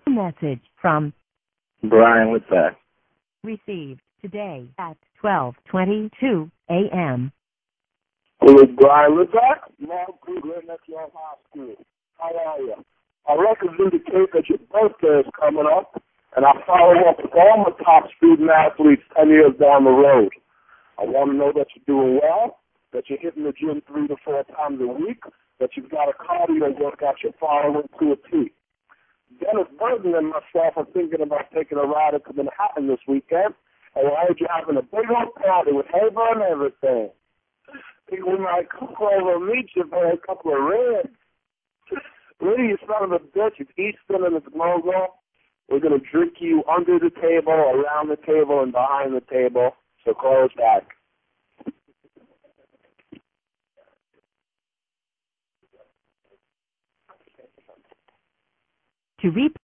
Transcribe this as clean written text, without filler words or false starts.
Message from Brian, what's that? received today at 12:22 a.m. Hello, Brian. What's that? Mark Kruger, Metro High School. How are you? Our records indicate that your birthday is coming up, and I follow up with all my top student athletes 10 years down the road. I want to know that you're doing well, that you're hitting the gym 3 to 4 times a week, that you've got a cardio workout you're following to a T. Dennis Burton and myself are thinking about taking a ride to Manhattan this weekend, and I heard you having a big old party with Haber and everything. Think we might come over and meet you for a couple of ribs. Really, you son of a bitch, it's Easton and it's Logo. We're going to drink you under the table, around the table, and behind the table, so call us back. To replay